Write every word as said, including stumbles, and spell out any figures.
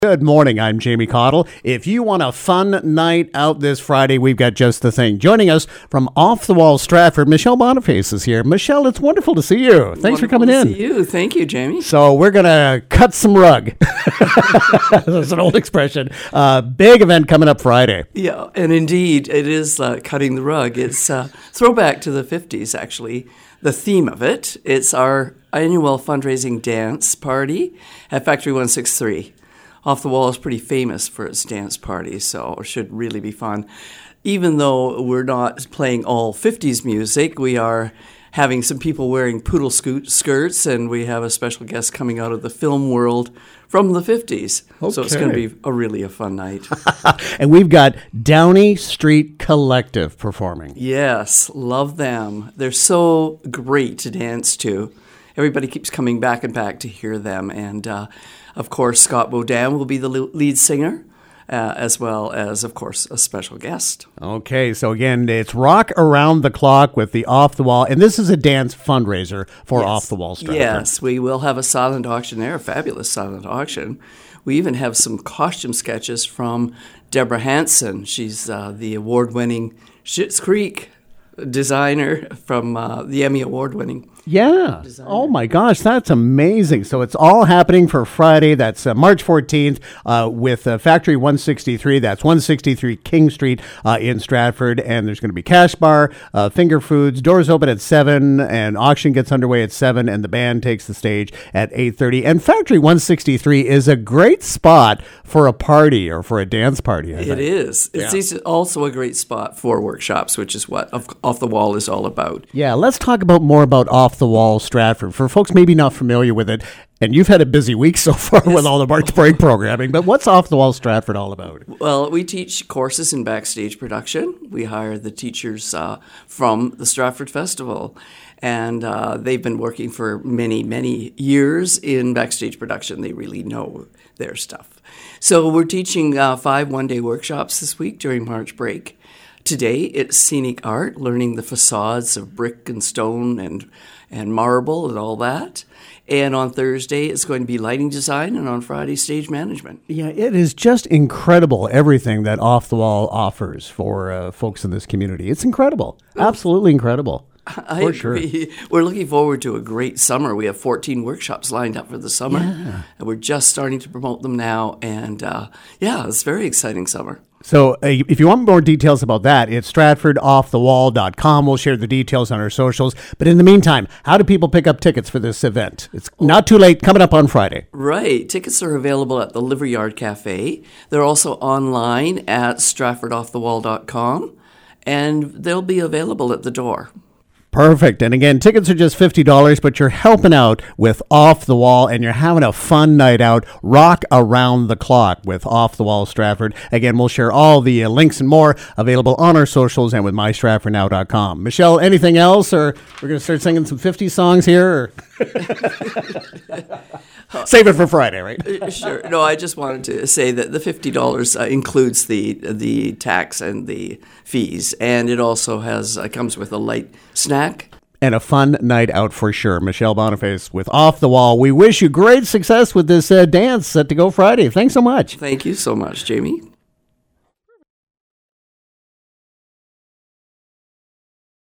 Good morning, I'm Jamie Cottle. If you want a fun night out this Friday, we've got just the thing. Joining us from Off the Wall Stratford, Michelle Boniface is here. Michelle, it's wonderful to see you. Thanks wonderful for coming to in. See you. Thank you, Jamie. So we're going to cut some rug. That's an old expression. Uh, big event coming up Friday. Yeah, and indeed, it is uh, cutting the rug. It's uh, throwback to the fifties, actually. The theme of it, it's our annual fundraising dance party at Factory one sixty-three. Off the Wall is pretty famous for its dance parties, so it should really be fun. Even though we're not playing all fifties music, we are having some people wearing poodle scoot skirts, and we have a special guest coming out of the film world from the fifties. Okay. So it's going to be a really a fun night. And we've got Downey Street Collective performing. Yes, love them. They're so great to dance to. Everybody keeps coming back and back to hear them, and uh, of course, Scott Baudin will be the lead singer, uh, as well as, of course, a special guest. Okay, so again, it's Rock Around the Clock with the Off the Wall, and this is a dance fundraiser for yes. Off the Wall Stratford. Yes, we will have a silent auction there, a fabulous silent auction. We even have some costume sketches from Deborah Hansen. She's uh, the award-winning Schitt's Creek designer from uh, the Emmy Award-winning. Yeah. Designer. Oh, my gosh. That's amazing. So it's all happening for Friday. That's uh, March fourteenth uh, with uh, Factory one sixty-three. That's one sixty-three King Street uh, in Stratford. And there's going to be cash bar, uh, finger foods. Doors open at seven, and auction gets underway at seven, and the band takes the stage at eight thirty. And Factory one sixty-three is a great spot for a party or for a dance party, I It think. is. It's Yeah. also a great spot for workshops, which is what Off, Off the Wall is all about. Yeah, let's talk about more about Off the Wall Stratford. For folks maybe not familiar with it, and you've had a busy week so far yes. with all the March break programming, but what's Off the Wall Stratford all about? Well, we teach courses in backstage production. We hire the teachers uh, from the Stratford Festival, and uh, they've been working for many, many years in backstage production. They really know their stuff. So we're teaching uh, five one-day workshops this week during March break. Today, it's scenic art, learning the facades of brick and stone and and marble and all that. And on Thursday, it's going to be lighting design, and on Friday, stage management. Yeah, it is just incredible, everything that Off the Wall offers for uh, folks in this community. It's incredible. Absolutely incredible. I for agree. Sure. We're looking forward to a great summer. We have fourteen workshops lined up for the summer, yeah. and we're just starting to promote them now. And uh, yeah, it's a very exciting summer. So uh, if you want more details about that, it's stratford off the wall dot com. We'll share the details on our socials. But in the meantime, how do people pick up tickets for this event? It's not too late, coming up on Friday. Right. Tickets are available at the Liver Yard Cafe. They're also online at stratford off the wall dot com, and they'll be available at the door. Perfect. And again, tickets are just fifty dollars, but you're helping out with Off the Wall, and you're having a fun night out. Rock Around the Clock with Off the Wall Stratford. Again, we'll share all the uh, links and more available on our socials and with my stratford now dot com. Michelle, anything else, or we're going to start singing some fifties songs here? Or save it for Friday, right? Sure. No, I just wanted to say that the fifty dollars uh, includes the the tax and the fees, and it also has uh, comes with a light snack. And a fun night out for sure. Michelle Boniface with Off the Wall. We wish you great success with this uh, dance set to go Friday. Thanks so much. Thank you so much, Jamie.